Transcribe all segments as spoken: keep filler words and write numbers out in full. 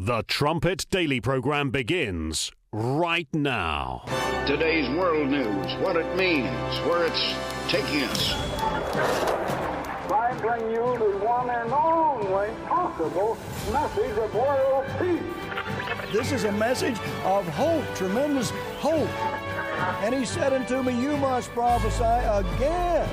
The Trumpet Daily program begins right now. Today's world news, what it means, where it's taking us. I bring you the one and only possible message of world peace. This is a message of hope, tremendous hope. And he said unto me, you must prophesy again.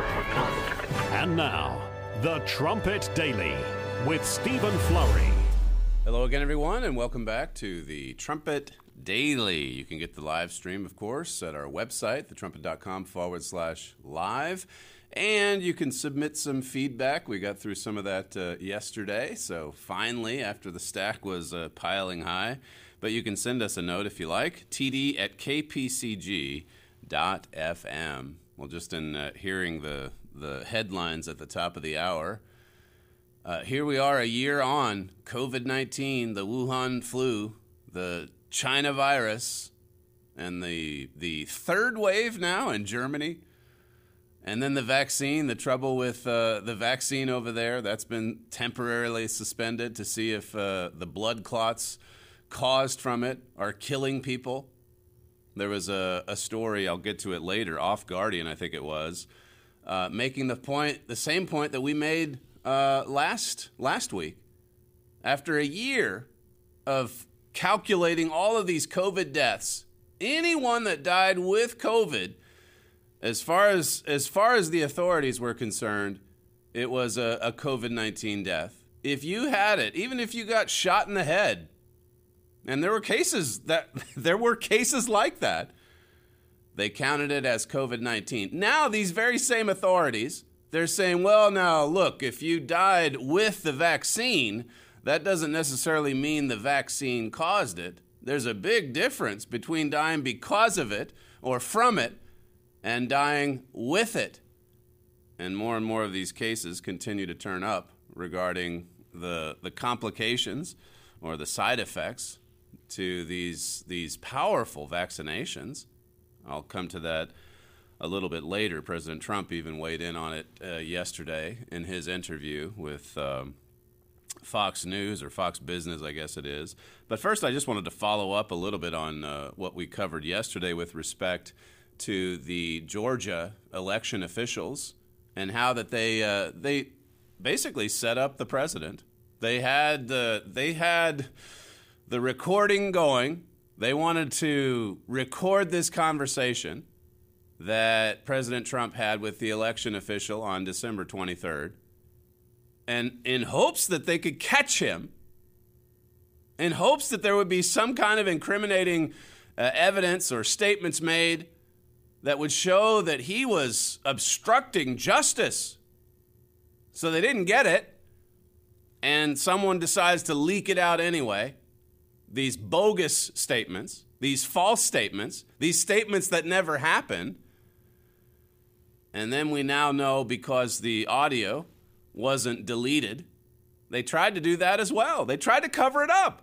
And now, The Trumpet Daily with Stephen Flurry. Hello again, everyone, and welcome back to the Trumpet Daily. You can get the live stream, of course, at our website, thetrumpet.com forward slash live. And you can submit some feedback. We got through some of that uh, yesterday, so finally, after the stack was uh, piling high. But you can send us a note if you like, td at k p c g dot f m. Well, just in uh, hearing the, the headlines at the top of the hour, Uh, here we are a year on, covid nineteen, the Wuhan flu, the China virus, and the the third wave now in Germany. And then the vaccine, the trouble with uh, the vaccine over there, that's been temporarily suspended to see if uh, the blood clots caused from it are killing people. There was a, a story, I'll get to it later, Off Guardian, I think it was, uh, making the point, the same point that we made Uh, last last week. After a year of calculating all of these COVID deaths, anyone that died with COVID, as far as as far as the authorities were concerned, it was a, a covid nineteen death. If you had it, even if you got shot in the head, and there were cases that there were cases like that, they counted it as covid nineteen. Now these very same authorities, they're saying, well, now, look, if you died with the vaccine, that doesn't necessarily mean the vaccine caused it. There's a big difference between dying because of it or from it and dying with it. And more and more of these cases continue to turn up regarding the the complications or the side effects to these these powerful vaccinations. I'll come to that a little bit later. President Trump even weighed in on it uh, yesterday in his interview with um, Fox News, or Fox Business, I guess it is. But first, I just wanted to follow up a little bit on uh, what we covered yesterday with respect to the Georgia election officials and how that they uh, they basically set up the president. They had the they had the recording going. They wanted to record this conversation that President Trump had with the election official on December twenty-third, and in hopes that they could catch him, in hopes that there would be some kind of incriminating uh, evidence or statements made that would show that he was obstructing justice. So they didn't get it, and someone decides to leak it out anyway. These bogus statements, these false statements, these statements that never happened. And then we now know, because the audio wasn't deleted, they tried to do that as well. They tried to cover it up.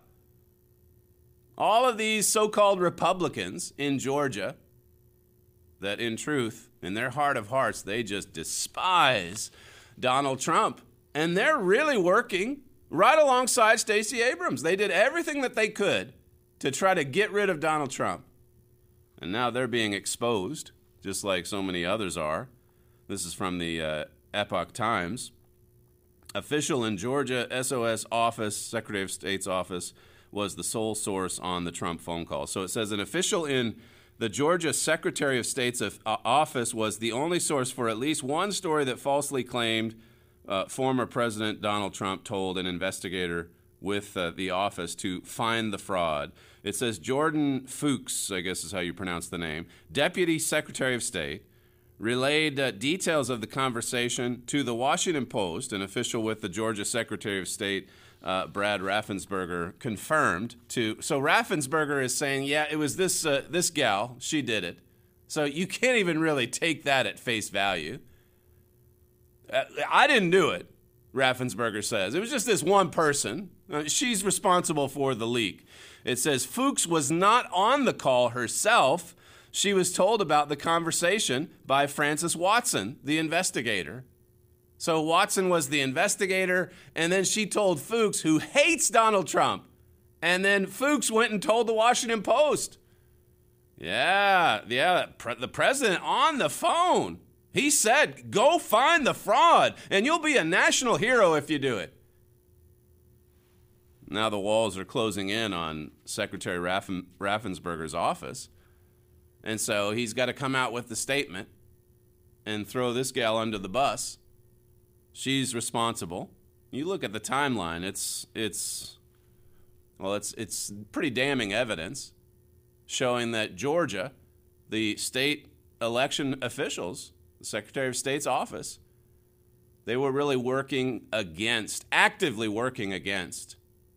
All of these so-called Republicans in Georgia that, in truth, in their heart of hearts, they just despise Donald Trump. And they're really working right alongside Stacey Abrams. They did everything that they could to try to get rid of Donald Trump. And now they're being exposed, just like so many others are. This is from the uh, Epoch Times. Official in Georgia S O S office, Secretary of State's office, was the sole source on the Trump phone call. So it says an official in the Georgia Secretary of State's office was the only source for at least one story that falsely claimed uh, former President Donald Trump told an investigator with uh, the office to find the fraud. It says Jordan Fuchs, I guess is how you pronounce the name, Deputy Secretary of State, relayed uh, details of the conversation to the Washington Post. An official with the Georgia Secretary of State, uh, Brad Raffensperger, confirmed to. So Raffensperger is saying, yeah, it was this uh, this gal. She did it. So you can't even really take that at face value. Uh, I didn't do it, Raffensperger says. It was just this one person. Uh, she's responsible for the leak. It says Fuchs was not on the call herself. She was told about the conversation by Francis Watson, the investigator. So Watson was the investigator, and then she told Fuchs, who hates Donald Trump, And then Fuchs went and told the Washington Post. Yeah, yeah, the president on the phone. He said, go find the fraud, and you'll be a national hero if you do it. Now the walls are closing in on Secretary Raffen, Raffensperger's office. And so he's got to come out with the statement and throw this gal under the bus. She's responsible. You look at the timeline, it's, it's well, it's, it's pretty damning evidence showing that Georgia, the state election officials, the Secretary of State's office, they were really working against, actively working against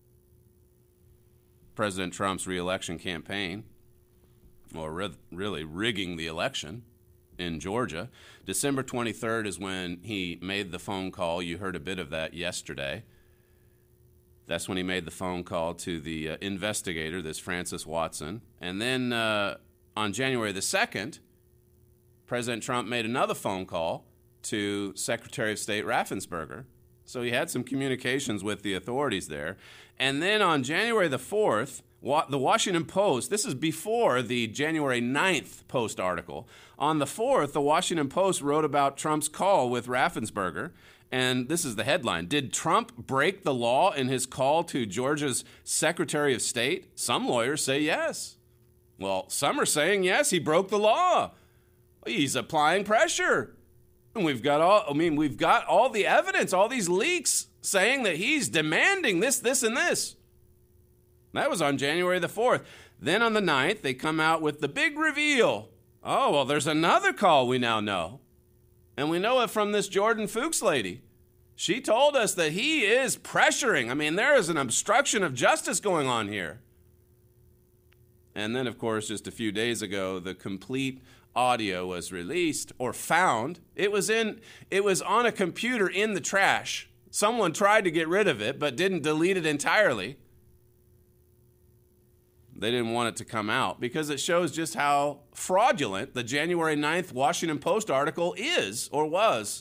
President Trump's re-election campaign, or re- really rigging the election in Georgia. December twenty-third is when he made the phone call. You heard a bit of that yesterday. That's when he made the phone call to the uh, investigator, this Francis Watson. And then uh, on January the second, President Trump made another phone call to Secretary of State Raffensperger. So he had some communications with the authorities there. And then on January the fourth, wa- the Washington Post, this is before the January ninth Post article. On the fourth, the Washington Post wrote about Trump's call with Raffensperger. And this is the headline. Did Trump break the law in his call to Georgia's Secretary of State? Some lawyers say yes. Well, some are saying yes, he broke the law. He's applying pressure. And we've got all, I mean, we've got all the evidence, all these leaks saying that he's demanding this, this, and this. That was on January the fourth. Then on the ninth, they come out with the big reveal. Oh, well, there's another call we now know. And we know it from this Jordan Fuchs lady. She told us that he is pressuring. I mean, there is an obstruction of justice going on here. And then, of course, just a few days ago, the complete audio was released or found. It was in, it was on a computer in the trash. Someone tried to get rid of it, but didn't delete it entirely. They didn't want it to come out because it shows just how fraudulent the January ninth Washington Post article is or was.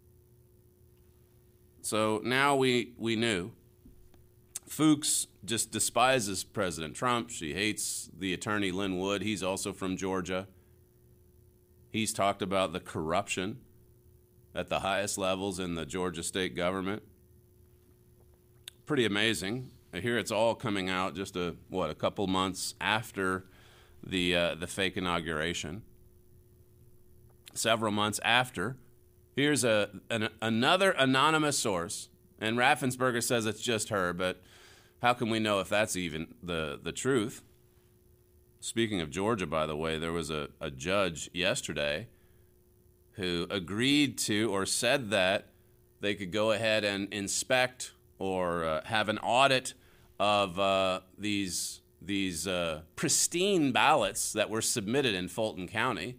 So now we, we knew. Fuchs just despises President Trump. She hates the attorney Lin Wood. He's also from Georgia. He's talked about the corruption at the highest levels in the Georgia state government. Pretty amazing. Here it's all coming out just a what a couple months after the uh, the fake inauguration. Several months after, here's a an, another anonymous source, and Raffensperger says it's just her, but how can we know if that's even the the truth? Speaking of Georgia, by the way, there was a, a judge yesterday who agreed to or said that they could go ahead and inspect or uh, have an audit of uh, these these uh, pristine ballots that were submitted in Fulton County.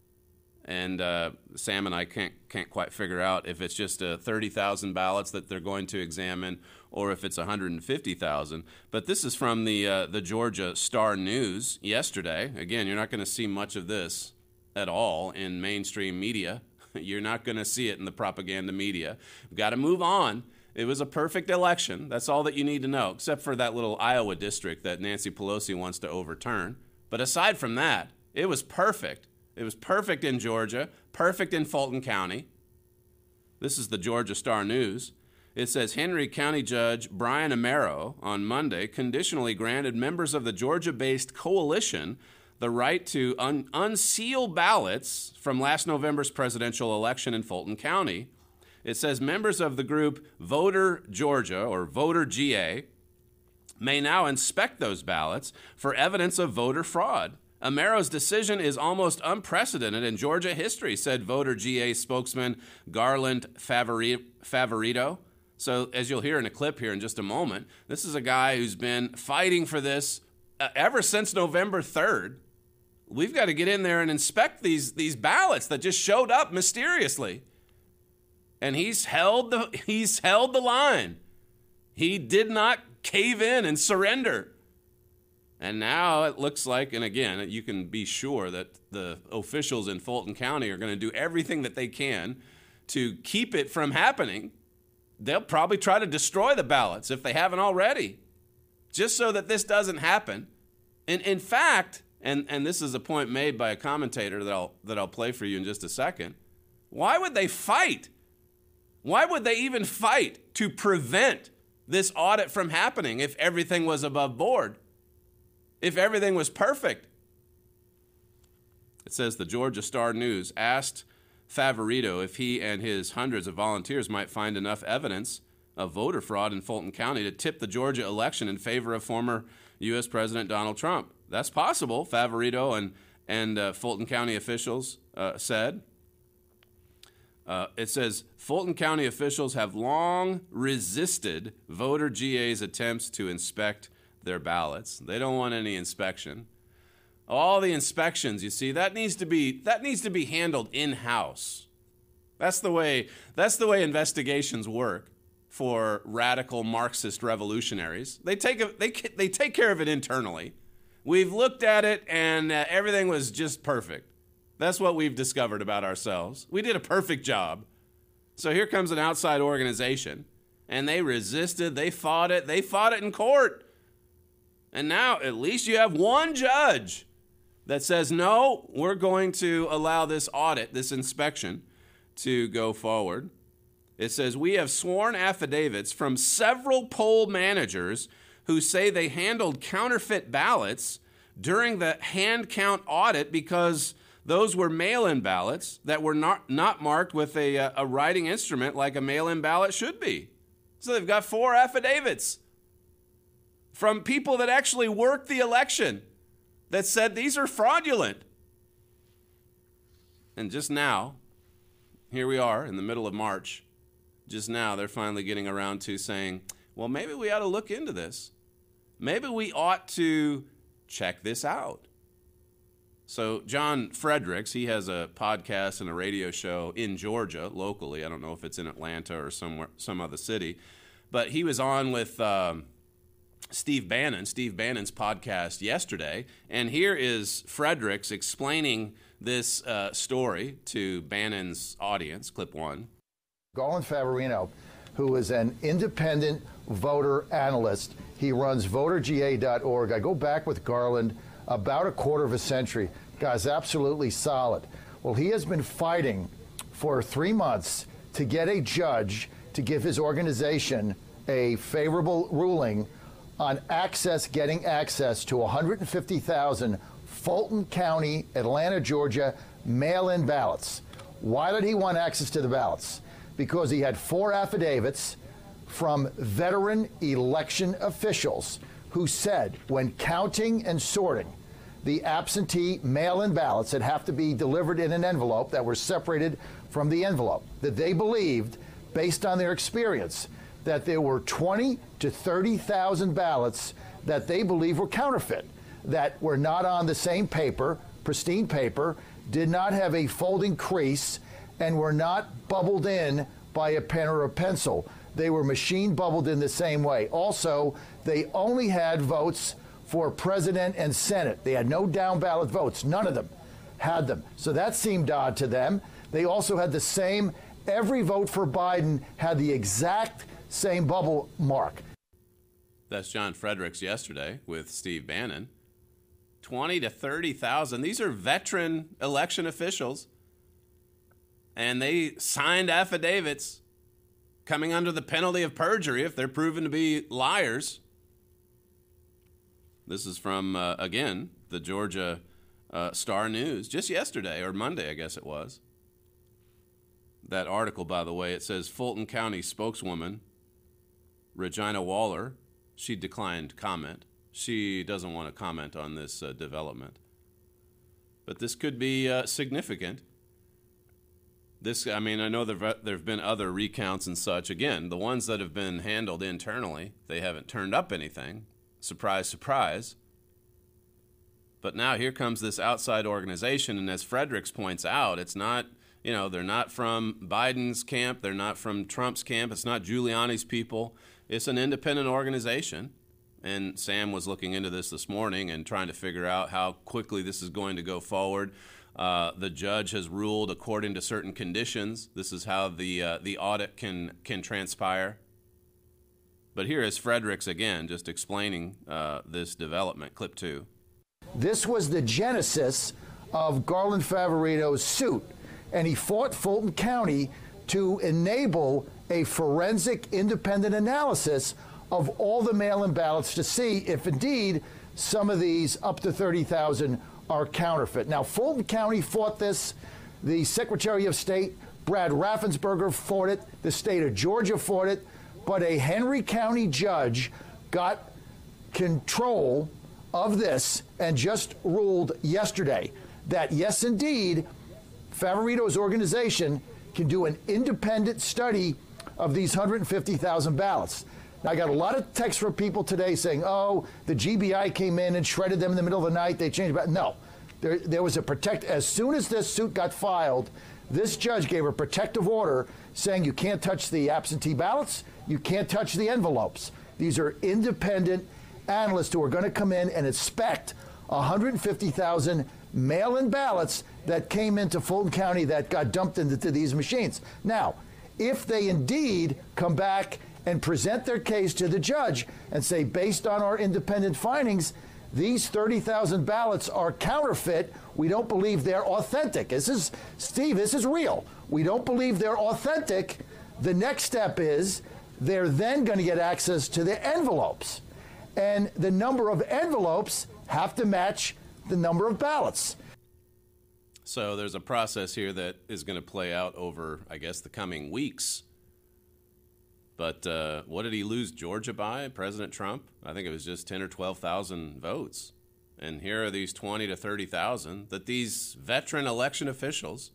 And uh, Sam and I can't can't quite figure out if it's just uh, thirty thousand ballots that they're going to examine or if it's one hundred fifty thousand. But this is from the uh, the Georgia Star News yesterday. Again, you're not going to see much of this at all in mainstream media. You're not going to see it in the propaganda media. We've got to move on. It was a perfect election. That's all that you need to know, except for that little Iowa district that Nancy Pelosi wants to overturn. But aside from that, it was perfect. It was perfect in Georgia, perfect in Fulton County. This is the Georgia Star News. It says Henry County Judge Brian Amaro on Monday conditionally granted members of the Georgia-based coalition the right to un- unseal ballots from last November's presidential election in Fulton County. It says members of the group Voter Georgia, or Voter G A, may now inspect those ballots for evidence of voter fraud. Amaro's decision is almost unprecedented in Georgia history, said Voter G A spokesman Garland Favorito. So as you'll hear in a clip here in just a moment, this is a guy who's been fighting for this uh, ever since November third. We've got to get in there and inspect these, these ballots that just showed up mysteriously. And he's held the he's held the line. He did not cave in and surrender. And now it looks like, and again, you can be sure that the officials in Fulton County are going to do everything that they can to keep it from happening. They'll probably try to destroy the ballots if they haven't already. just so that this doesn't happen. And in fact, and, and this is a point made by a commentator that I'll, that I'll play for you in just a second, why would they fight? Why would they even fight to prevent this audit from happening if everything was above board? If everything was perfect? It says the Georgia Star News asked Favorito if he and his hundreds of volunteers might find enough evidence of voter fraud in Fulton County to tip the Georgia election in favor of former U S President Donald Trump. That's possible, Favorito and, and uh, Fulton County officials uh, said. Uh, it says, Fulton County officials have long resisted voter G A's attempts to inspect their ballots. They don't want any inspection. All the inspections, you see, that needs to be that needs to be handled in-house. That's the way that's the way investigations work for radical Marxist revolutionaries. They take a, they they take care of it internally. We've looked at it and uh, everything was just perfect. That's what we've discovered about ourselves. We did a perfect job. So here comes an outside organization, and they resisted, they fought it, they fought it in court. And now at least you have one judge that says, no, we're going to allow this audit, this inspection, to go forward. It says, we have sworn affidavits from several poll managers who say they handled counterfeit ballots during the hand count audit because those were mail-in ballots that were not, not marked with a, a writing instrument like a mail-in ballot should be. So they've got four affidavits from people that actually worked the election that said these are fraudulent. And just now, here we are in the middle of March, just now they're finally getting around to saying, well, maybe we ought to look into this. Maybe we ought to check this out. So John Fredericks, he has a podcast and a radio show in Georgia, locally. I don't know if it's in Atlanta or somewhere, some other city. But he was on with um, Steve Bannon, Steve Bannon's podcast yesterday. And here is Fredericks explaining this uh, story to Bannon's audience, clip one. Garland Favorito, who is an independent voter analyst. He runs voter G A dot org. I go back with Garland about a quarter of a century. Guy's absolutely solid. Well, he has been fighting for three months to get a judge to give his organization a favorable ruling on access, getting access to one hundred fifty thousand Fulton County, Atlanta, Georgia, mail-in ballots. Why did he want access to the ballots? Because he had four affidavits from veteran election officials who said when counting and sorting the absentee mail-in ballots that have to be delivered in an envelope that were separated from the envelope, that they believed, based on their experience, that there were twenty to thirty thousand ballots that they believe were counterfeit, that were not on the same paper, pristine paper, did not have a folding crease, and were not bubbled in by a pen or a pencil. They were machine bubbled in the same way. Also, they only had votes for president and Senate. They had no down ballot votes. None of them had them. So that seemed odd to them. They also had the same, every vote for Biden had the exact same bubble mark. That's John Fredericks yesterday with Steve Bannon. twenty to thirty thousand. These are veteran election officials. And they signed affidavits coming under the penalty of perjury if they're proven to be liars. This is from, uh, again, the Georgia uh, Star News, just yesterday, or Monday, I guess it was. That article, by the way, it says Fulton County spokeswoman Regina Waller, she declined comment. She doesn't want to comment on this uh, development. But this could be uh, significant. This, I mean, I know there have been other recounts and such. Again, the ones that have been handled internally, they haven't turned up anything. Surprise, surprise. But now here comes this outside organization, and as Fredericks points out, it's not, you know, they're not from Biden's camp, they're not from Trump's camp, it's not Giuliani's people. It's an independent organization. And Sam was looking into this this morning and trying to figure out how quickly this is going to go forward. Uh, the judge has ruled according to certain conditions. This is how the uh, the audit can can transpire. But here is Fredericks again, just explaining uh, this development. Clip two. This was the genesis of Garland Favorito's suit, and he fought Fulton County to enable a forensic independent analysis of all the mail-in ballots to see if indeed some of these up to thirty thousand are counterfeit. Now, Fulton County fought this. The Secretary of State, Brad Raffensperger, fought it. The state of Georgia fought it. But a Henry County judge got control of this and just ruled yesterday that, yes, indeed, Favorito's organization can do an independent study of these one hundred fifty thousand ballots. Now, I got a lot of texts from people today saying, oh, the G B I came in and shredded them in the middle of the night. They changed it. No, there, there was a protect. As soon as this suit got filed, this judge gave a protective order saying you can't touch the absentee ballots, you can't touch the envelopes. These are independent analysts who are going to come in and inspect one hundred fifty thousand mail-in ballots that came into Fulton County that got dumped into these machines. Now, if they indeed come back and present their case to the judge and say, based on our independent findings, these thirty thousand ballots are counterfeit, we don't believe they're authentic. This is, Steve, this is real. We don't believe they're authentic. The next step is they're then going to get access to the envelopes. And the number of envelopes have to match the number of ballots. So there's a process here that is going to play out over, I guess, the coming weeks. But uh, what did he lose Georgia by, President Trump? I think it was just ten or twelve thousand votes. And here are these twenty to thirty thousand that these veteran election officials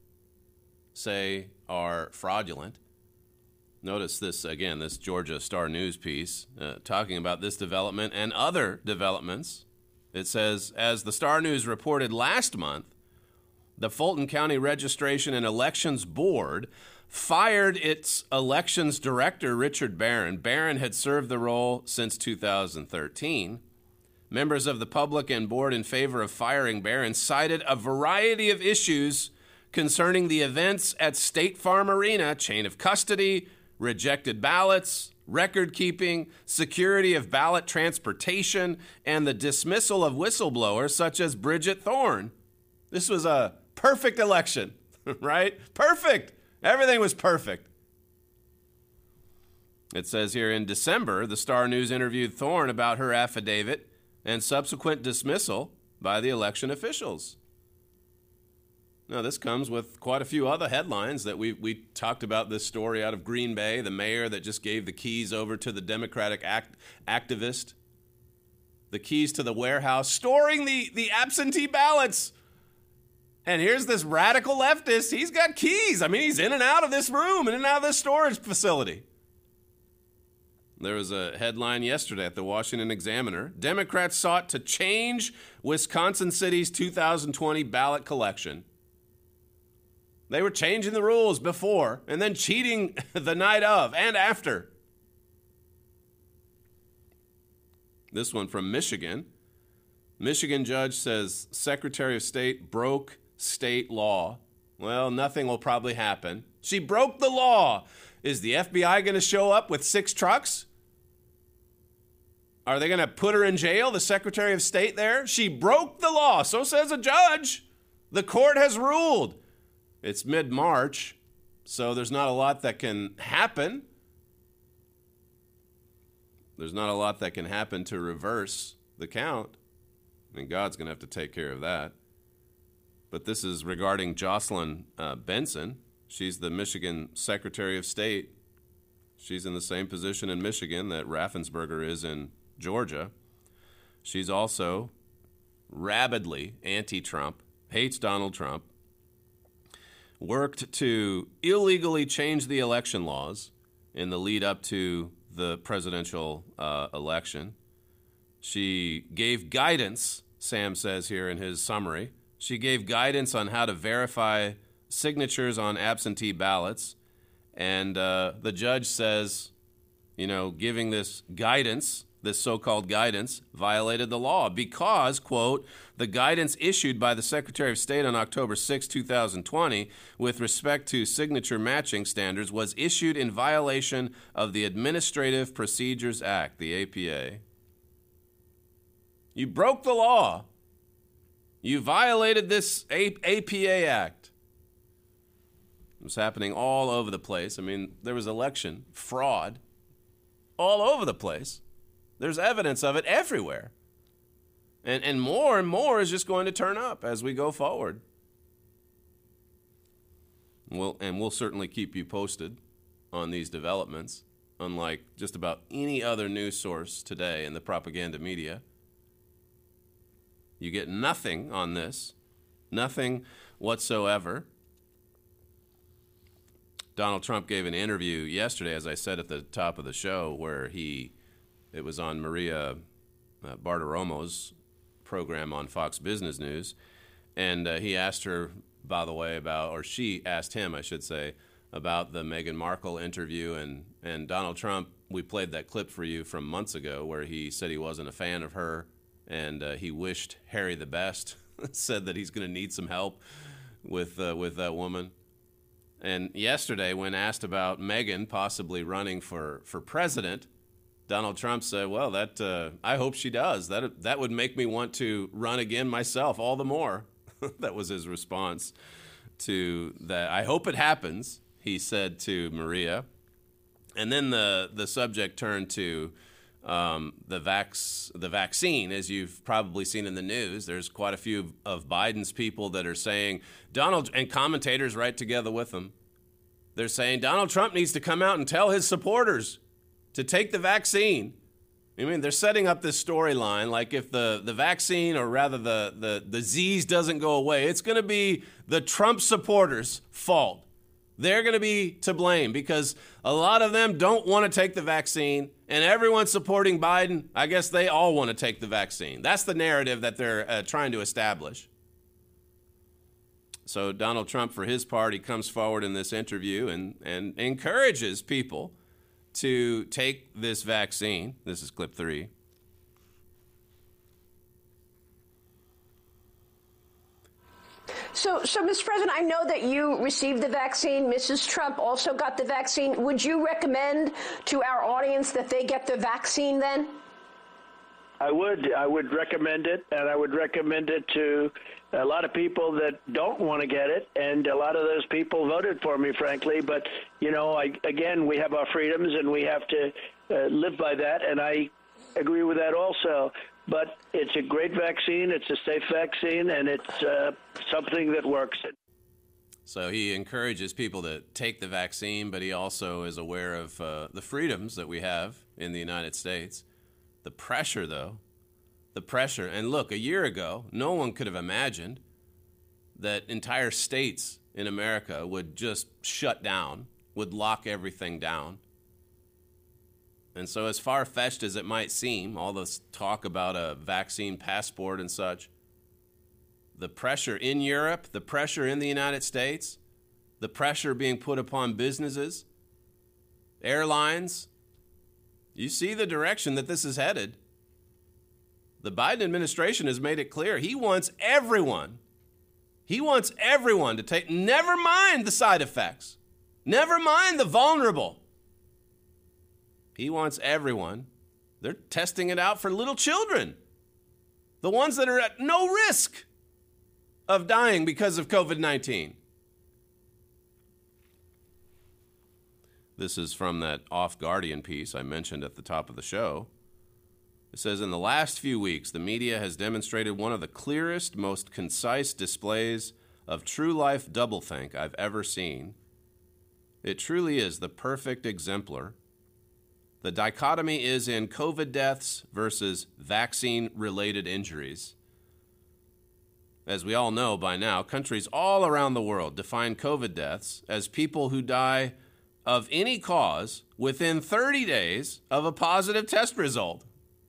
say are fraudulent. Notice this, again, this Georgia Star News piece uh, talking about this development and other developments. It says, as the Star News reported last month, the Fulton County Registration and Elections Board fired its elections director, Richard Barron. Barron had served the role since two thousand thirteen. Members of the public and board in favor of firing Barron cited a variety of issues concerning the events at State Farm Arena, chain of custody, rejected ballots, record keeping, security of ballot transportation, and the dismissal of whistleblowers such as Bridget Thorne. This was a perfect election, right? Perfect. Everything was perfect. It says here in December, the Star News interviewed Thorne about her affidavit and subsequent dismissal by the election officials. Now, this comes with quite a few other headlines that we we talked about this story out of Green Bay, the mayor that just gave the keys over to the Democratic act, activist, the keys to the warehouse, storing the, the absentee ballots. And here's this radical leftist. He's got keys. I mean, he's in and out of this room, in and out of this storage facility. There was a headline yesterday at the Washington Examiner. Democrats sought to change Wisconsin City's two thousand twenty ballot collection. They were changing the rules before and then cheating the night of and after. This one from Michigan. Michigan judge says Secretary of State broke state law. Well, nothing will probably happen. She broke the law. Is the F B I going to show up with six trucks? Are they going to put her in jail, the Secretary of State there? She broke the law. So says a judge. The court has ruled. It's mid-March, so there's not a lot that can happen. There's not a lot that can happen to reverse the count. I mean, God's going to have to take care of that. But this is regarding Jocelyn uh, Benson. She's the Michigan Secretary of State. She's in the same position in Michigan that Raffensperger is in Georgia. She's also rabidly anti-Trump, hates Donald Trump, worked to illegally change the election laws in the lead up to the presidential uh, election. She gave guidance, Sam says here in his summary. She gave guidance on how to verify signatures on absentee ballots. And uh, the judge says, you know, giving this guidance this so-called guidance violated the law because, quote, the guidance issued by the Secretary of State on October sixth, two thousand twenty with respect to signature matching standards was issued in violation of the Administrative Procedures Act, the A P A. You broke the law. You violated this A P A Act. It was happening all over the place. I mean, there was election fraud all over the place. There's evidence of it everywhere. And and more and more is just going to turn up as we go forward. We'll, and we'll certainly keep you posted on these developments, unlike just about any other news source today in the propaganda media. You get nothing on this, nothing whatsoever. Donald Trump gave an interview yesterday, as I said at the top of the show, where he, it was on Maria uh, Bartiromo's program on Fox Business News, and uh, he asked her, by the way, about, or she asked him, I should say, about the Meghan Markle interview, and, and Donald Trump, we played that clip for you from months ago where he said he wasn't a fan of her, and uh, he wished Harry the best, said that he's going to need some help with uh, with that woman. And yesterday, when asked about Meghan possibly running for, for president, Donald Trump said, well, that uh, I hope she does. That that would make me want to run again myself all the more. That was his response to that. I hope it happens, he said to Maria. And then the, the subject turned to um, the, vax, the vaccine. As you've probably seen in the news, there's quite a few of Biden's people that are saying, Donald, and commentators right together with them, they're saying Donald Trump needs to come out and tell his supporters to take the vaccine. I mean, they're setting up this storyline like if the, the vaccine, or rather the, the, the disease doesn't go away, it's going to be the Trump supporters' fault. They're going to be to blame because a lot of them don't want to take the vaccine, and everyone supporting Biden, I guess they all want to take the vaccine. That's the narrative that they're uh, trying to establish. So Donald Trump, for his part, he comes forward in this interview and, and encourages people to take this vaccine. This is clip three. So, so, Mister President, I know that you received the vaccine. Missus Trump also got the vaccine. Would you recommend to our audience that they get the vaccine then? I would. I would recommend it, and I would recommend it to a lot of people that don't want to get it, and a lot of those people voted for me, frankly. But, you know, I, again, we have our freedoms, and we have to uh, live by that, and I agree with that also. But it's a great vaccine, it's a safe vaccine, and it's uh, something that works. So he encourages people to take the vaccine, but he also is aware of uh, the freedoms that we have in the United States. The pressure, though, the pressure. And look, a year ago, no one could have imagined that entire states in America would just shut down, would lock everything down. And so as far-fetched as it might seem, all this talk about a vaccine passport and such, the pressure in Europe, the pressure in the United States, the pressure being put upon businesses, airlines, you see the direction that this is headed. The Biden administration has made it clear he wants everyone, he wants everyone to take, never mind the side effects, never mind the vulnerable. He wants everyone. They're testing it out for little children, the ones that are at no risk of dying because of COVID nineteen. This is from that Off Guardian piece I mentioned at the top of the show. It says, in the last few weeks, the media has demonstrated one of the clearest, most concise displays of true-life doublethink I've ever seen. It truly is the perfect exemplar. The dichotomy is in COVID deaths versus vaccine-related injuries. As we all know by now, countries all around the world define COVID deaths as people who die of any cause within thirty days of a positive test result.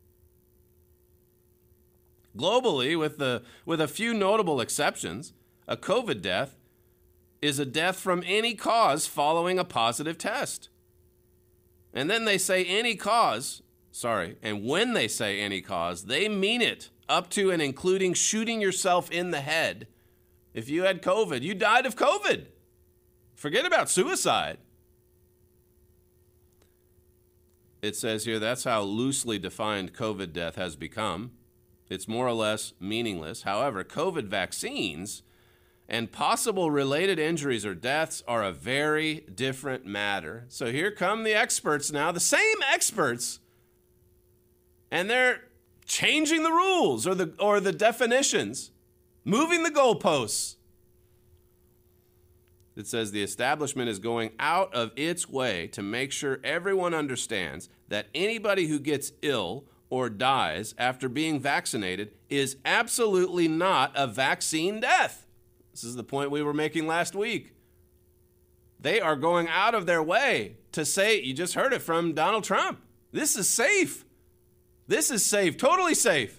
Globally, with the with a few notable exceptions, a COVID death is a death from any cause following a positive test. And then they say any cause, Sorry. And when they say any cause, they mean it, up to and including shooting yourself in the head. If you had COVID, you died of COVID. Forget about suicide. It says here that's how loosely defined COVID death has become. It's more or less meaningless. However, COVID vaccines and possible related injuries or deaths are a very different matter. So here come the experts now, the same experts, and they're changing the rules or the or the definitions, moving the goalposts. It says the establishment is going out of its way to make sure everyone understands that anybody who gets ill or dies after being vaccinated is absolutely not a vaccine death. This is the point we were making last week. They are going out of their way to say, you just heard it from Donald Trump, this is safe. This is safe, totally safe.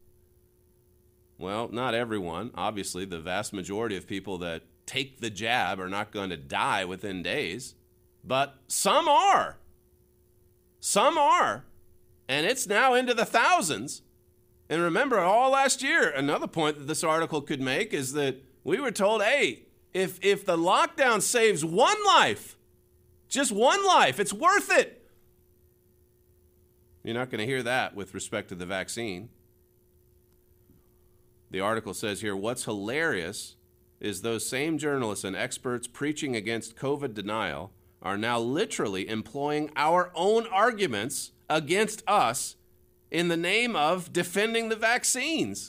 Well, not everyone. Obviously, the vast majority of people that take the jab are not going to die within days, but some are. Some are. And it's now into the thousands. And remember, all last year, another point that this article could make is that we were told, hey, if, if the lockdown saves one life, just one life, it's worth it. You're not going to hear that with respect to the vaccine. The article says here, what's hilarious is those same journalists and experts preaching against COVID denial are now literally employing our own arguments against us in the name of defending the vaccines.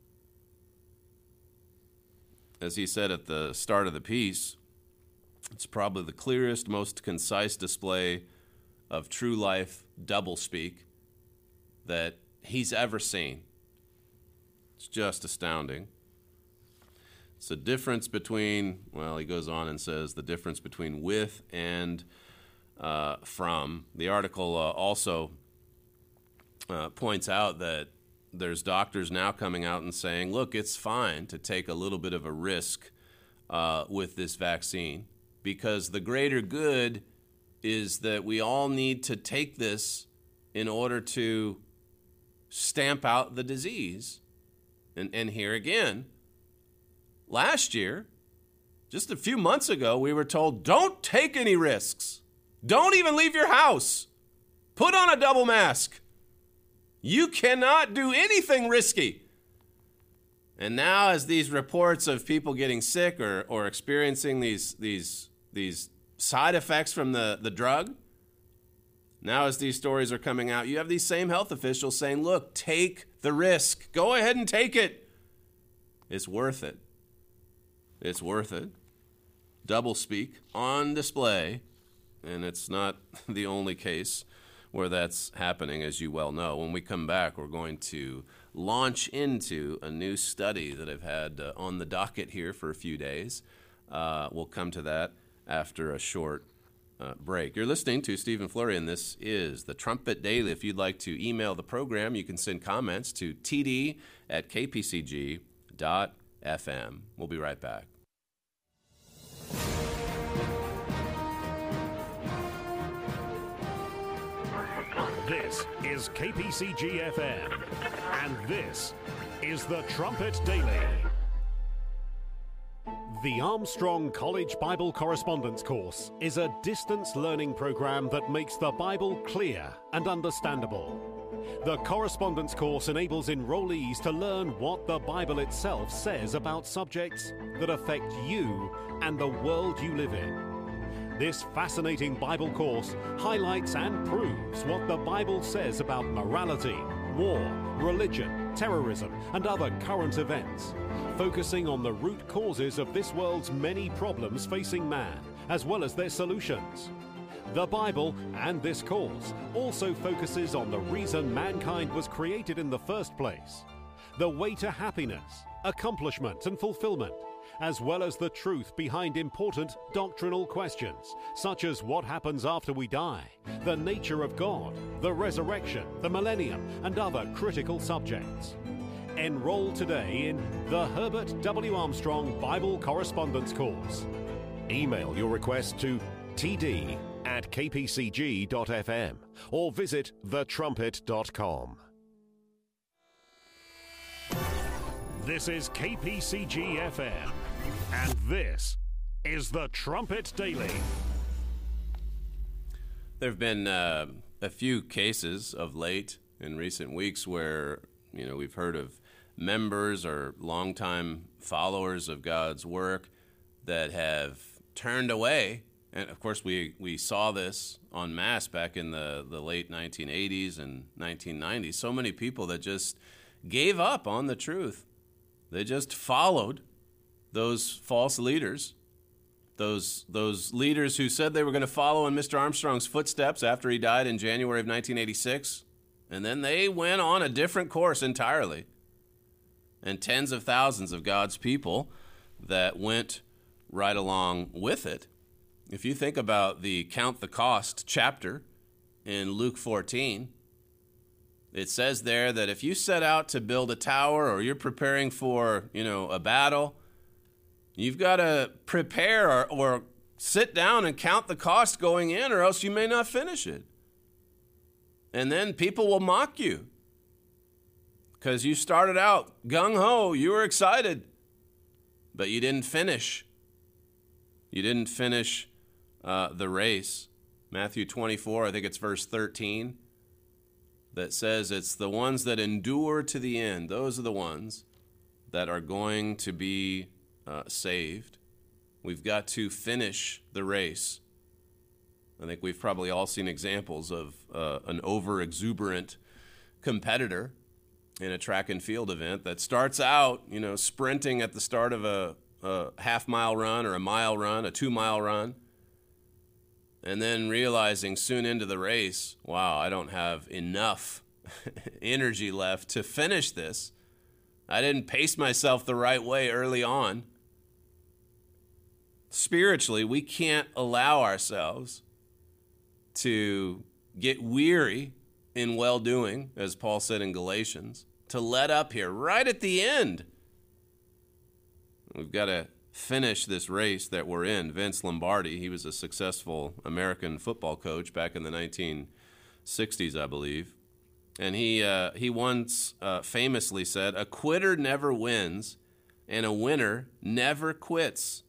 As he said at the start of the piece, it's probably the clearest, most concise display of true life doublespeak that he's ever seen. It's just astounding. It's the difference between, well, he goes on and says the difference between with and uh, from. The article uh, also uh, points out that there's doctors now coming out and saying, look, it's fine to take a little bit of a risk uh, with this vaccine because the greater good is that we all need to take this in order to stamp out the disease. And, and here again, last year, just a few months ago, we were told, don't take any risks. Don't even leave your house. Put on a double mask. You cannot do anything risky. And now as these reports of people getting sick or, or experiencing these, these, these side effects from the, the drug, now as these stories are coming out, you have these same health officials saying, look, take the risk. Go ahead and take it. It's worth it. It's worth it. Double speak on display, and it's not the only case where that's happening, as you well know. When we come back, we're going to launch into a new study that I've had uh, on the docket here for a few days. Uh, we'll come to that after a short uh, break. You're listening to Stephen Flurry, and this is the Trumpet Daily. If you'd like to email the program, you can send comments to t d at k p c g dot f m. We'll be right back. This is K P C G F M, and this is the Trumpet Daily. The Armstrong College Bible Correspondence Course is a distance learning program that makes the Bible clear and understandable. The correspondence course enables enrollees to learn what the Bible itself says about subjects that affect you and the world you live in. This fascinating Bible course highlights and proves what the Bible says about morality, war, religion, terrorism, and other current events, focusing on the root causes of this world's many problems facing man, as well as their solutions. The Bible and this course also focuses on the reason mankind was created in the first place, the way to happiness, accomplishment, and fulfillment, as well as the truth behind important doctrinal questions, such as what happens after we die, the nature of God, the resurrection, the millennium, and other critical subjects. Enroll today in the Herbert W. Armstrong Bible Correspondence Course. Email your request to t d at k p c g dot f m or visit the trumpet dot com. This is K P C G F M, and this is the Trumpet Daily. There have been uh, a few cases of late in recent weeks where, you know, we've heard of members or longtime followers of God's work that have turned away. And, of course, we, we saw this en masse back in the, the late nineteen eighties and nineteen nineties. So many people that just gave up on the truth. They just followed those false leaders, those those leaders who said they were going to follow in Mister Armstrong's footsteps after he died in January of nineteen eighty-six. And then they went on a different course entirely. And tens of thousands of God's people that went right along with it. If you think about the Count the Cost chapter in Luke fourteen, it says there that if you set out to build a tower or you're preparing for, you know, a battle, you've got to prepare or, or sit down and count the cost going in, or else you may not finish it. And then people will mock you because you started out gung-ho, you were excited, but you didn't finish. You didn't finish uh, the race. Matthew twenty-four, I think it's verse thirteen, that says it's the ones that endure to the end. Those are the ones that are going to be uh, saved. We've got to finish the race. I think we've probably all seen examples of uh, an over-exuberant competitor in a track and field event that starts out, you know, sprinting at the start of a, a half-mile run or a mile run, a two-mile run, and then realizing soon into the race, wow, I don't have enough energy left to finish this. I didn't pace myself the right way early on. Spiritually, we can't allow ourselves to get weary in well-doing, as Paul said in Galatians, to let up here right at the end. We've got to finish this race that we're in. Vince Lombardi, he was a successful American football coach back in the nineteen sixties, I believe. And he uh, he once uh, famously said, "A quitter never wins, and a winner never quits."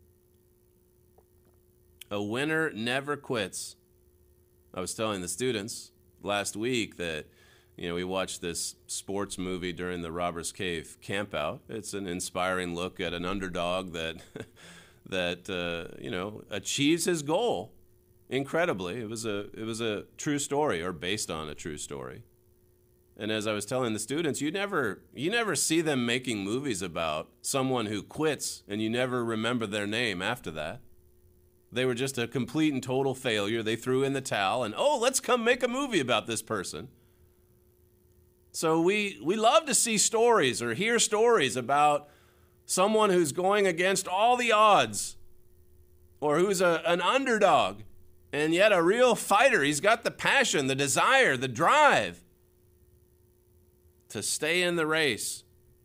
A winner never quits. I was telling the students last week that, you know, we watched this sports movie during the Robbers Cave campout. It's an inspiring look at an underdog that, that uh, you know, achieves his goal incredibly. It was a it was a true story, or based on a true story. And as I was telling the students, you never you never see them making movies about someone who quits and you never remember their name after that. They were just a complete and total failure. They threw in the towel and, oh, let's come make a movie about this person. So we, we love to see stories or hear stories about someone who's going against all the odds, or who's a, an underdog and yet a real fighter. He's got the passion, the desire, the drive to stay in the race.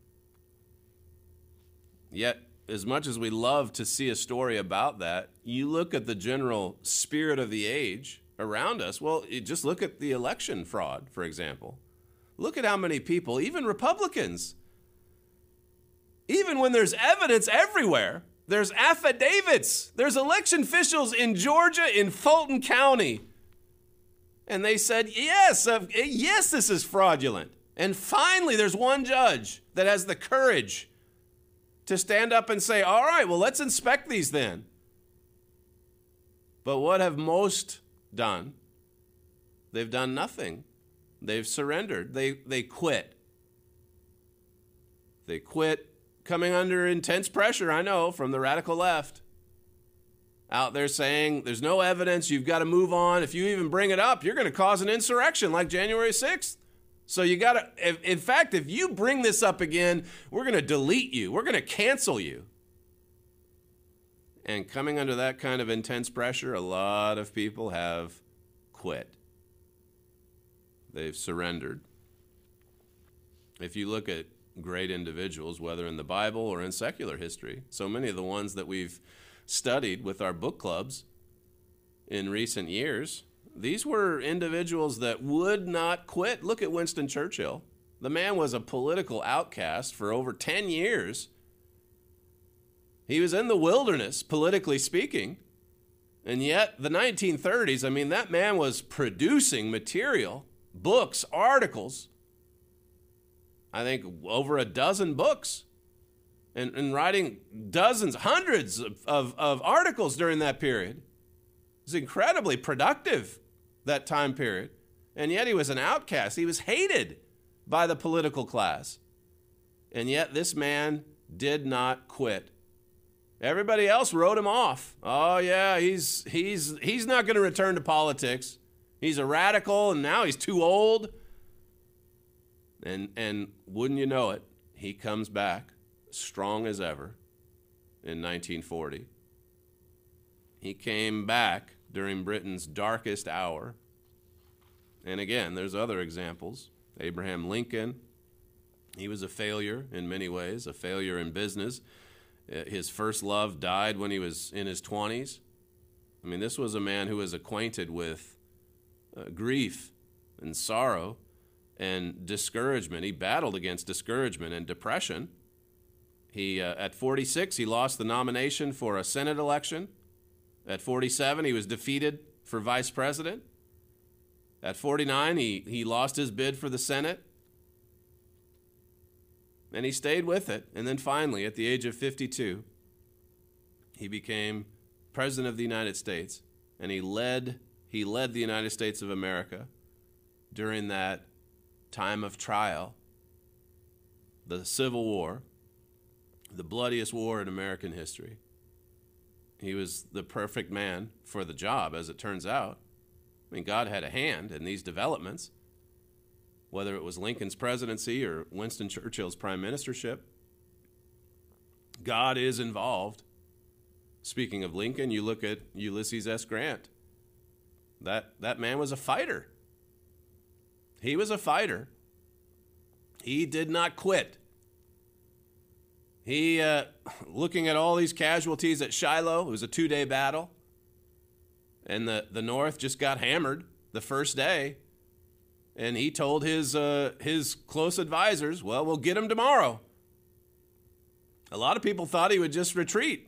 Yet, as much as we love to see a story about that, you look at the general spirit of the age around us. Well, you just look at the election fraud, for example. Look at how many people, even Republicans, even when there's evidence everywhere, there's affidavits, there's election officials in Georgia, in Fulton County, and they said, yes, uh, yes, this is fraudulent. And finally, there's one judge that has the courage to stand up and say, all right, well, let's inspect these then. But what have most done? They've done nothing. They've surrendered. They they quit. They quit coming under intense pressure, I know, from the radical left. Out there saying, there's no evidence, you've got to move on. If you even bring it up, you're going to cause an insurrection like January sixth. So you got to, in fact, if you bring this up again, we're going to delete you. We're going to cancel you. And coming under that kind of intense pressure, a lot of people have quit. They've surrendered. If you look at great individuals, whether in the Bible or in secular history, so many of the ones that we've studied with our book clubs, in recent years. These were individuals that would not quit. Look at Winston Churchill. The man was a political outcast for over ten years. He was in the wilderness, politically speaking. And yet, the nineteen thirties, I mean, that man was producing material, books, articles. I think over a dozen books. And, and writing dozens, hundreds of, of, of articles during that period. It was incredibly productive, that time period. And yet he was an outcast. He was hated by the political class. And yet this man did not quit. Everybody else wrote him off. Oh yeah, he's he's he's not going to return to politics. He's a radical and now he's too old. And and wouldn't you know it, he comes back strong as ever in nineteen forty. He came back during Britain's darkest hour. And again, there's other examples. Abraham Lincoln, he was a failure in many ways, a failure in business. His first love died when he was in his twenties. I mean, this was a man who was acquainted with uh, grief and sorrow and discouragement. He battled against discouragement and depression. He, uh, at forty-six, he lost the nomination for a Senate election. At forty-seven, he was defeated for vice president. At forty-nine, he, he lost his bid for the Senate. And he stayed with it. And then finally, at the age of fifty-two, he became president of the United States. And he led, he led the United States of America during that time of trial, the Civil War, the bloodiest war in American history. He was the perfect man for the job, as it turns out. I mean, God had a hand in these developments, whether it was Lincoln's presidency or Winston Churchill's prime ministership. God is involved. Speaking of Lincoln, you look at Ulysses S. Grant. That, that man was a fighter. He was a fighter. He did not quit. He, uh, looking at all these casualties at Shiloh, it was a two-day battle, and the, the North just got hammered the first day, and he told his, uh, his close advisors, well, we'll get him tomorrow. A lot of people thought he would just retreat,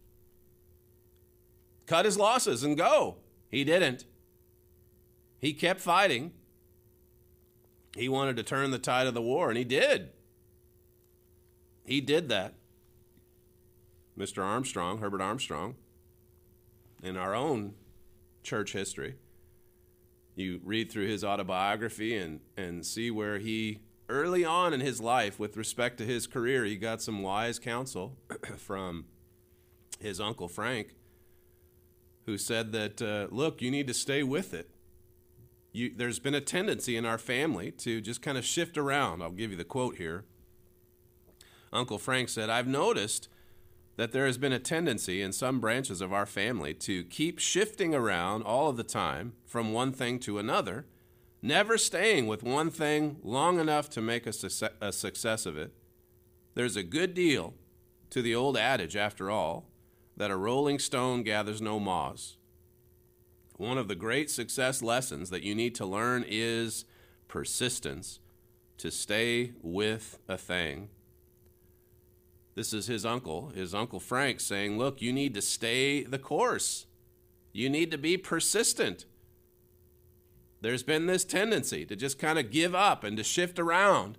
cut his losses, and go. He didn't. He kept fighting. He wanted to turn the tide of the war, and he did. He did that. Mister Armstrong, Herbert Armstrong, in our own church history, you read through his autobiography and, and see where he, early on in his life, with respect to his career, he got some wise counsel from his uncle Frank, who said that, uh, look, you need to stay with it. You, there's been a tendency in our family to just kind of shift around. I'll give you the quote here. Uncle Frank said, I've noticed that there has been a tendency in some branches of our family to keep shifting around all of the time from one thing to another, never staying with one thing long enough to make a, su- a success of it. There's a good deal to the old adage, after all, that a rolling stone gathers no moss. One of the great success lessons that you need to learn is persistence, to stay with a thing. This is his uncle, his Uncle Frank, saying, look, you need to stay the course. You need to be persistent. There's been this tendency to just kind of give up and to shift around.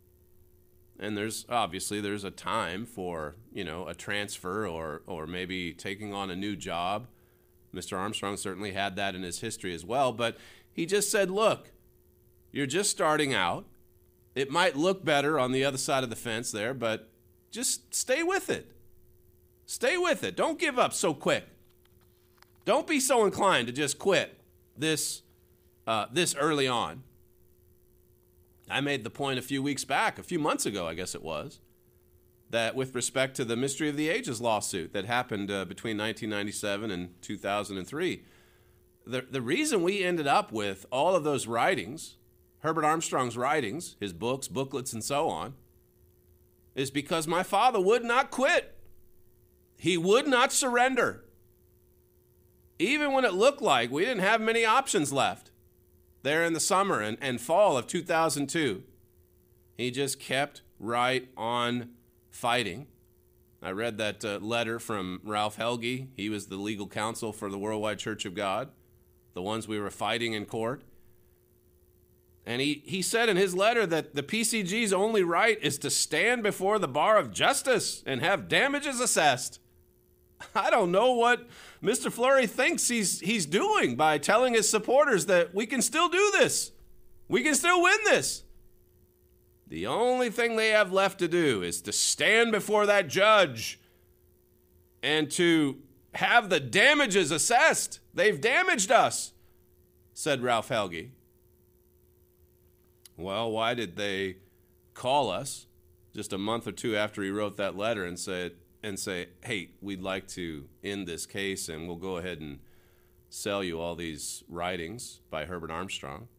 And there's obviously there's a time for, you know, a transfer or or maybe taking on a new job. Mister Armstrong certainly had that in his history as well. But he just said, look, you're just starting out. It might look better on the other side of the fence there, but just stay with it. Stay with it. Don't give up so quick. Don't be so inclined to just quit this uh, this early on. I made the point a few weeks back, a few months ago, I guess it was, that with respect to the Mystery of the Ages lawsuit that happened uh, between nineteen ninety-seven and two thousand three, the, the reason we ended up with all of those writings, Herbert Armstrong's writings, his books, booklets, and so on, is because my father would not quit. He would not surrender. even when it looked like we didn't have many options left there in the summer and, and fall of two thousand two. He just kept right on fighting. I read that uh, letter from Ralph Helge. He was the legal counsel for the Worldwide Church of God, the ones we were fighting in court. And he, he said in his letter that the P C G's only right is to stand before the bar of justice and have damages assessed. I don't know what Mister Fleury thinks he's he's doing by telling his supporters that we can still do this. We can still win this. The only thing they have left to do is to stand before that judge and to have the damages assessed. They've damaged us, said Ralph Helge. Well, why did they call us just a month or two after he wrote that letter and said and say, hey, we'd like to end this case and we'll go ahead and sell you all these writings by Herbert Armstrong?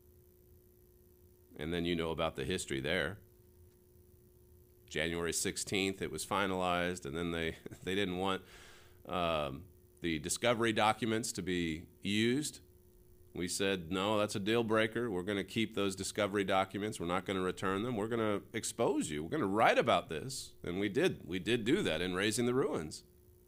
And then you know about the history there. January sixteenth, it was finalized, and then they, they didn't want um, the discovery documents to be used. We said, no, that's a deal breaker. We're going to keep those discovery documents. We're not going to return them. We're going to expose you. We're going to write about this. And we did. We did do that in Raising the Ruins.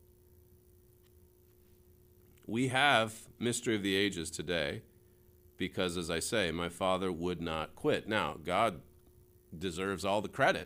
We have Mystery of the Ages today because, as I say, my father would not quit. Now, God deserves all the credit.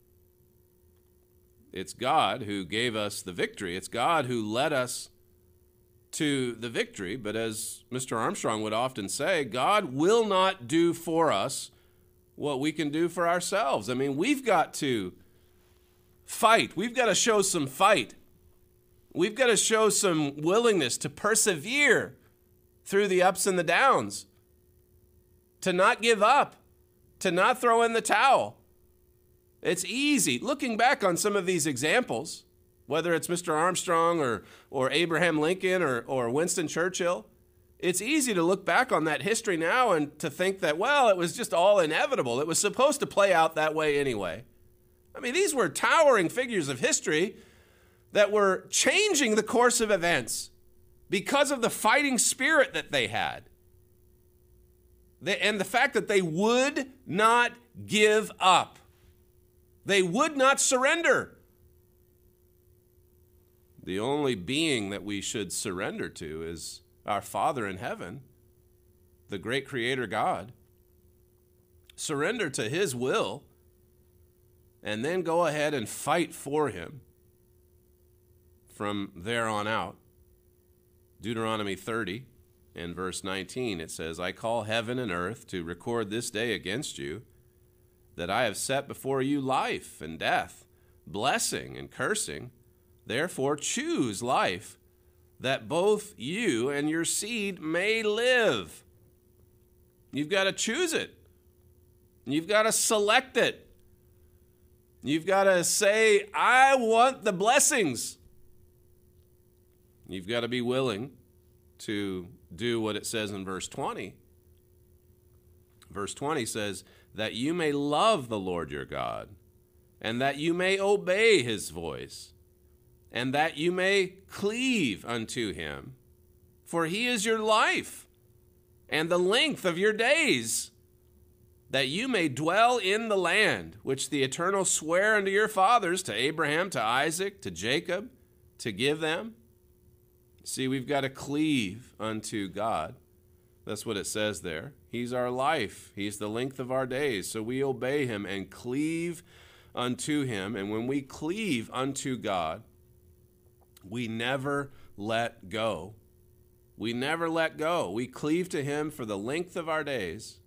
It's God who gave us the victory. It's God who led us to the victory, but as Mister Armstrong would often say, God will not do for us what we can do for ourselves. I mean, we've got to fight. We've got to show some fight. We've got to show some willingness to persevere through the ups and the downs, to not give up, to not throw in the towel. It's easy. Looking back on some of these examples, whether it's Mister Armstrong or, or Abraham Lincoln or, or Winston Churchill, it's easy to look back on that history now and to think that, well, it was just all inevitable. It was supposed to play out that way anyway. I mean, these were towering figures of history that were changing the course of events because of the fighting spirit that they had. They, and the fact that they would not give up. They would not surrender. The only being that we should surrender to is our Father in heaven, the great Creator God. Surrender to His will, and then go ahead and fight for Him from there on out. Deuteronomy thirty and verse nineteen, it says, I call heaven and earth to record this day against you, that I have set before you life and death, blessing and cursing. Therefore, choose life, that both you and your seed may live. You've got to choose it. You've got to select it. You've got to say, I want the blessings. You've got to be willing to do what it says in verse twenty. Verse twenty says, that you may love the Lord your God, and that you may obey His voice, and that you may cleave unto Him. For He is your life, and the length of your days, that you may dwell in the land, which the Eternal sware unto your fathers, to Abraham, to Isaac, to Jacob, to give them. See, we've got to cleave unto God. That's what it says there. He's our life. He's the length of our days. So we obey Him and cleave unto Him. And when we cleave unto God, we never let go. We never let go. We cleave to Him for the length of our days.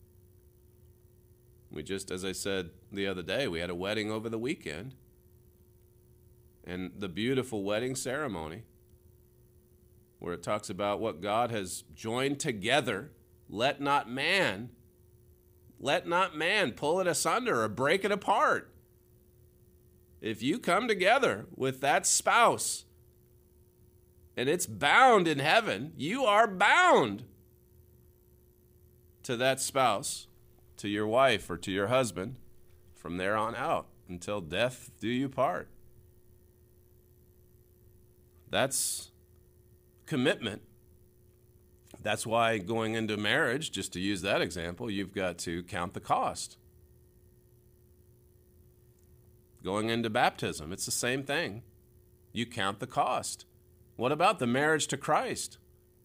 We just, as I said the other day, we had a wedding over the weekend. And the beautiful wedding ceremony, where it talks about what God has joined together, let not man, let not man pull it asunder or break it apart. If you come together with that spouse and it's bound in heaven, you are bound to that spouse, to your wife or to your husband from there on out until death do you part. That's commitment. That's why going into marriage, just to use that example, you've got to count the cost. Going into baptism, it's the same thing. You count the cost. What about the marriage to Christ?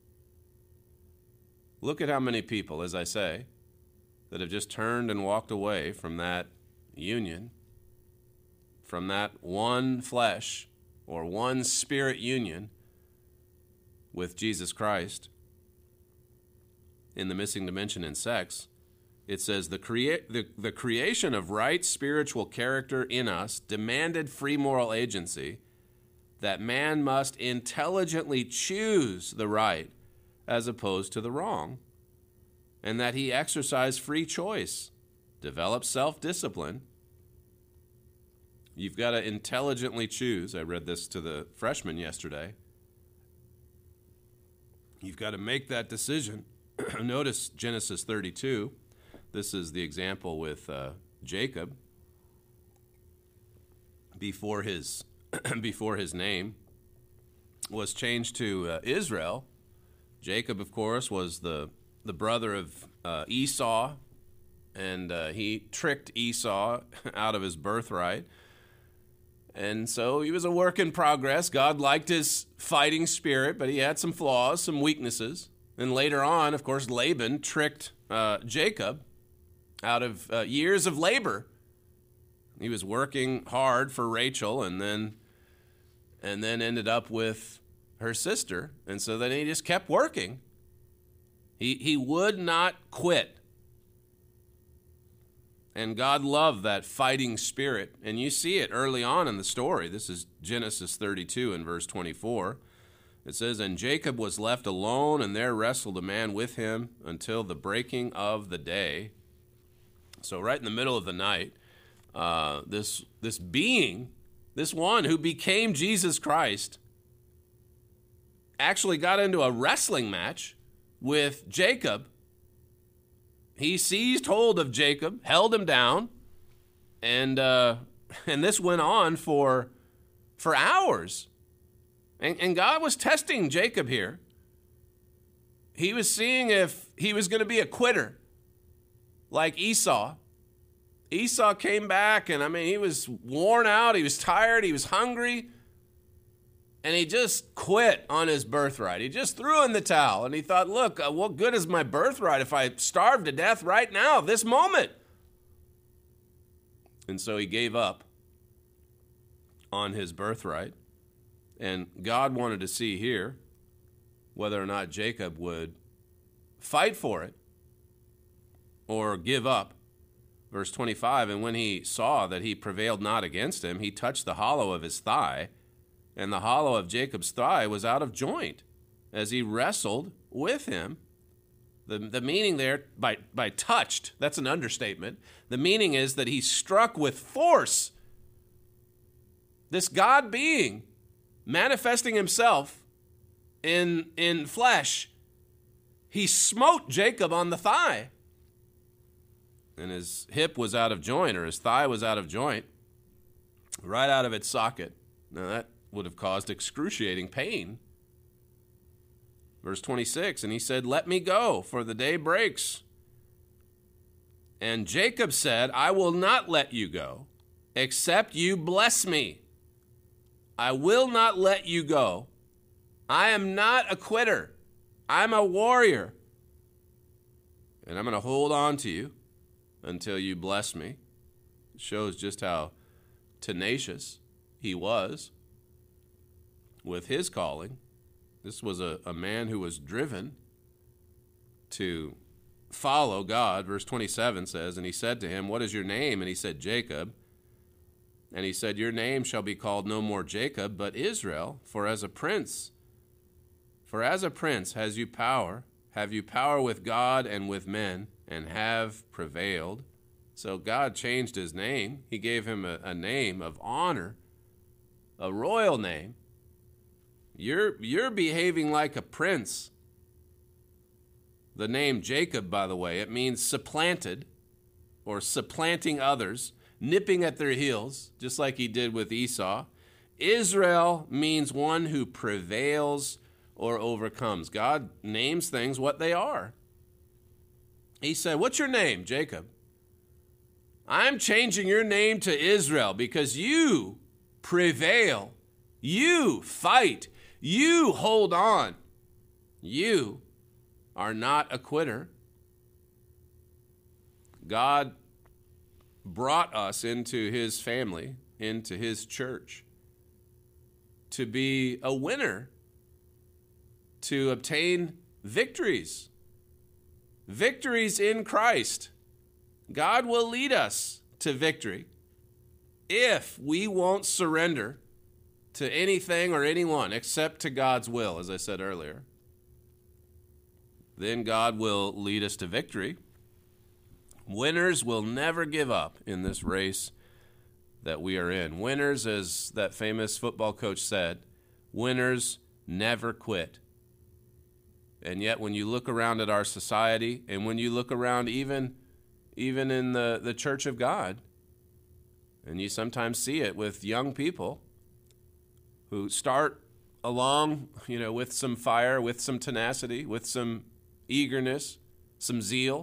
Look at how many people, as I say, that have just turned and walked away from that union, from that one flesh or one spirit union with Jesus Christ. In the missing dimension in sex, it says the, crea- the, the creation of right spiritual character in us demanded free moral agency, that man must intelligently choose the right as opposed to the wrong, and that he exercise free choice, develop self-discipline. You've got to intelligently choose. I read this to the freshmen yesterday. You've got to make that decision. Notice Genesis thirty-two. This is the example with uh, Jacob before his before his name was changed to uh, Israel. Jacob, of course, was the the brother of uh, Esau, and uh, he tricked Esau out of his birthright. And so he was a work in progress. God liked his fighting spirit, but he had some flaws, some weaknesses. And later on, of course, Laban tricked uh, Jacob out of uh, years of labor. He was working hard for Rachel, and then and then ended up with her sister. And so then he just kept working. He he would not quit. And God loved that fighting spirit. And you see it early on in the story. This is Genesis thirty-two and verse twenty-four. It says, "And Jacob was left alone, and there wrestled a man with him until the breaking of the day." So right in the middle of the night, uh, this this being, this one who became Jesus Christ, actually got into a wrestling match with Jacob. He seized hold of Jacob, held him down, and uh, and this went on for for hours. And, and God was testing Jacob here. He was seeing if he was going to be a quitter, like Esau. Esau came back, and I mean, he was worn out, he was tired, he was hungry, and he just quit on his birthright. He just threw in the towel, and he thought, look, uh, what good is my birthright if I starve to death right now, this moment? And so he gave up on his birthright, and God wanted to see here whether or not Jacob would fight for it or give up. Verse twenty-five, "And when he saw that he prevailed not against him, he touched the hollow of his thigh, and the hollow of Jacob's thigh was out of joint, as he wrestled with him." The, the meaning there, by, by touched, that's an understatement. The meaning is that he struck with force. This God being manifesting himself in, in flesh, he smote Jacob on the thigh. And his hip was out of joint, or his thigh was out of joint, right out of its socket. Now that would have caused excruciating pain. Verse twenty-six, "And he said, Let me go, for the day breaks. And Jacob said, I will not let you go, except you bless me. I will not let you go. I am not a quitter. I'm a warrior. And I'm going to hold on to you until you bless me." It shows just how tenacious he was with his calling. This was a, a man who was driven to follow God. Verse twenty-seven says, "And he said to him, What is your name? And he said, Jacob. And he said, Your name shall be called no more Jacob, but Israel, for as a prince, for as a prince has you power, have you power with God and with men, and have prevailed." So God changed his name. He gave him a, a name of honor, a royal name. You're, you're behaving like a prince. The name Jacob, by the way, it means supplanted or supplanting others, nipping at their heels, just like he did with Esau. Israel means one who prevails or overcomes. God names things what they are. He said, what's your name, Jacob? I'm changing your name to Israel because you prevail. You fight. You hold on. You are not a quitter. God brought us into his family, into his church, to be a winner, to obtain victories, victories in Christ. God will lead us to victory if we won't surrender to anything or anyone except to God's will, as I said earlier. Then God will lead us to victory. Winners will never give up in this race that we are in. Winners, as that famous football coach said, winners never quit. And yet when you look around at our society, and when you look around even, even in the, the Church of God, and you sometimes see it with young people who start along, you know, with some fire, with some tenacity, with some eagerness, some zeal.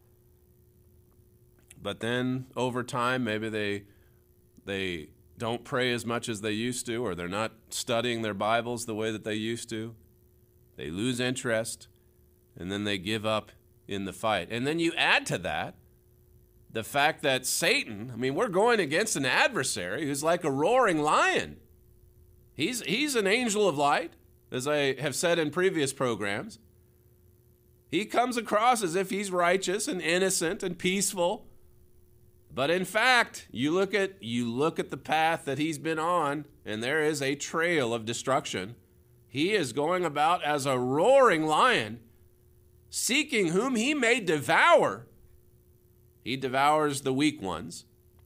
But then over time, maybe they they don't pray as much as they used to, or they're not studying their Bibles the way that they used to. They lose interest, and then they give up in the fight. And then you add to that the fact that Satan, I mean, we're going against an adversary who's like a roaring lion. He's, he's an angel of light, as I have said in previous programs. He comes across as if he's righteous and innocent and peaceful. But in fact, you look at you look at the path that he's been on, and there is a trail of destruction. He is going about as a roaring lion, seeking whom he may devour. He devours the weak ones.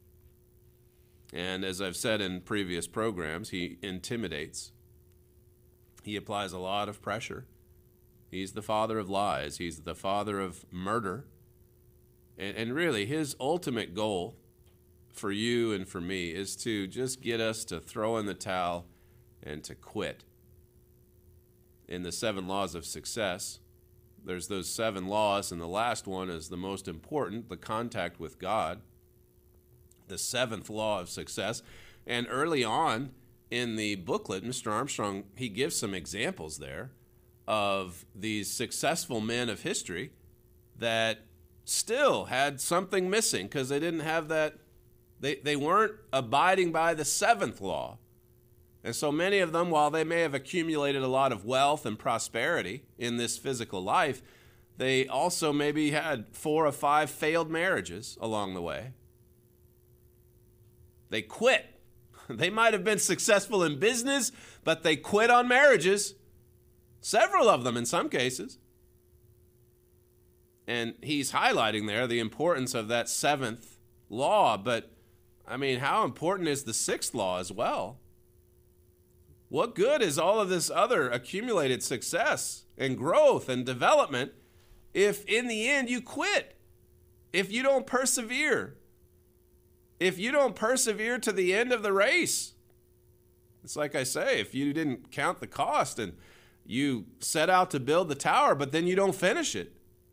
And as I've said in previous programs, he intimidates. He applies a lot of pressure. He's the father of lies. He's the father of murder. And, and really, his ultimate goal for you and for me is to just get us to throw in the towel and to quit. In the seven laws of success, there's those seven laws, and the last one is the most important, the contact with God, the seventh law of success. And early on in the booklet, Mister Armstrong, he gives some examples there of these successful men of history that still had something missing because they didn't have that, they, they weren't abiding by the seventh law. And so many of them, while they may have accumulated a lot of wealth and prosperity in this physical life, they also maybe had four or five failed marriages along the way. They quit. They might have been successful in business, but they quit on marriages. Several of them in some cases. And he's highlighting there the importance of that seventh law. But, I mean, how important is the sixth law as well? What good is all of this other accumulated success and growth and development if in the end you quit? If you don't persevere? If you don't persevere to the end of the race? It's like I say, if you didn't count the cost and you set out to build the tower, but then you don't finish it,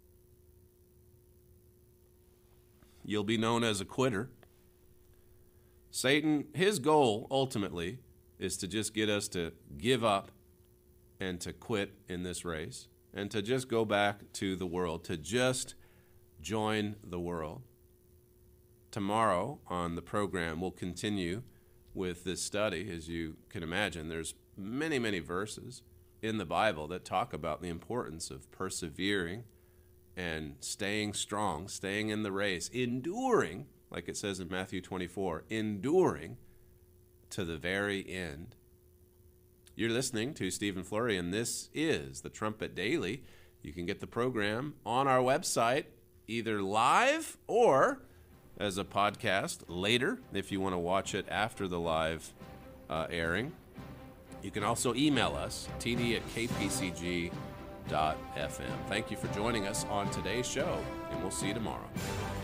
you'll be known as a quitter. Satan, his goal ultimately is to just get us to give up and to quit in this race and to just go back to the world, to just join the world. Tomorrow on the program, we'll continue with this study. As you can imagine, there's many, many verses in the Bible that talk about the importance of persevering and staying strong, staying in the race, enduring, like it says in Matthew twenty-four, enduring to the very end. You're listening to Stephen Flurry, and this is the Trumpet Daily. You can get the program on our website, either live or as a podcast later, if you want to watch it after the live uh, airing. You can also email us, t d at k p c g dot f m. Thank you for joining us on today's show, and we'll see you tomorrow.